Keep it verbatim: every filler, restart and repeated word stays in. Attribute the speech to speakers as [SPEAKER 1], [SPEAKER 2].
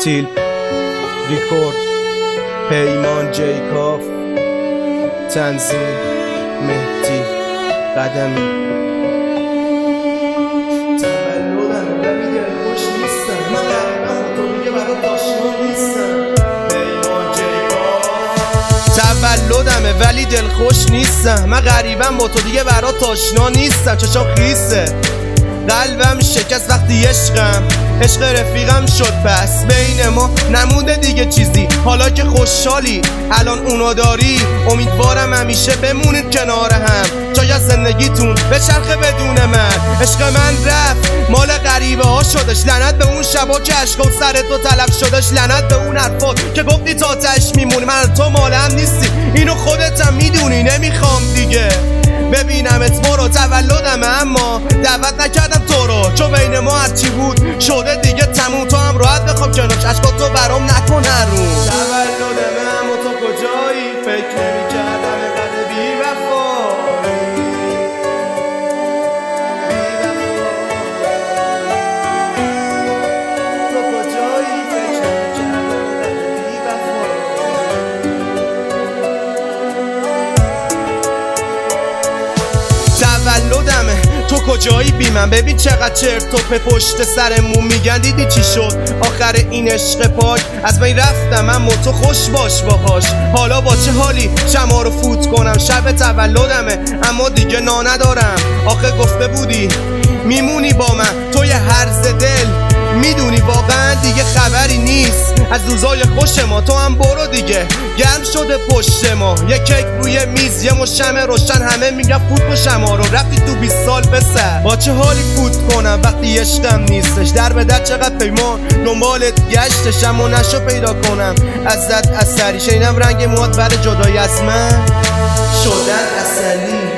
[SPEAKER 1] تیل ریکورد پیمان جیکاف تنظیم مهدی قدمی. تولدم ولی دلخوش نیستم، من قریبم تو دیگه برات آشنا نیستم. پیمان جیکاف. تولدمه ولی دلخوش نیستم، من غریبم با تو دیگه برات آشنا نیستم. چشام خیسه قلبم شکست وقتی عشقم عشق رفیقم شد، پس بین ما نمونده دیگه چیزی. حالا که خوشحالی الان اونو داری، امیدوارم همیشه بمونید کنار هم. شاید زندگیتون به چرخه بدون من. عشق من رفت مال غریبه ها شدش، لعنت به اون شبا که عشق و سر تو تلف شدش. لعنت به اون حرفات که گفتی تا تش میمونی. من تو مال هم نیستی، اینو خودت هم میدونی. نمیخوام دیگه ببینمت برو، تولدمه اما دعوت نکردم تو رو، چون بین ما هرچی بود شده دیگه تموم. تو هم راحت بخواب کنار عشقات تو برام نکن هرون. تولدمه اما تو کجایی؟ فکر نمی‌کردم اینقدر بی‌وفایی. تو کجایی؟ فکر نمی‌کردم اینقدر بی‌وفایی. تولدمه تو کجایی بی من؟ ببین چقدر چرت و پشت سرمون میگن. دیدی چی شد آخر این عشق پاک؟ از بین رفتم اما تو خوش باش باهاش. حالا با چه حالی شما رو فوت کنم؟ شب تولدمه اما دیگه نا ندارم. آخه گفته بودی میمونی با من، تو یه هرز دل میدونی واقعا دیگه خبری نیست از روزای خوش ما. تو هم برو دیگه، گرم شده پشت ما. یه کیک روی میز، یه مشمع روشن، همه میگن فوت با شما رو. رفتی تو بیست سال بسر، با چه حالی فوت کنم وقتی عشقم نیستش؟ در به در چقدر پیمان دنبالت گشتشم و نشو پیدا کنم ازت اثری. شنیدم رنگ موهات برای جدایی از من شدن اصلی.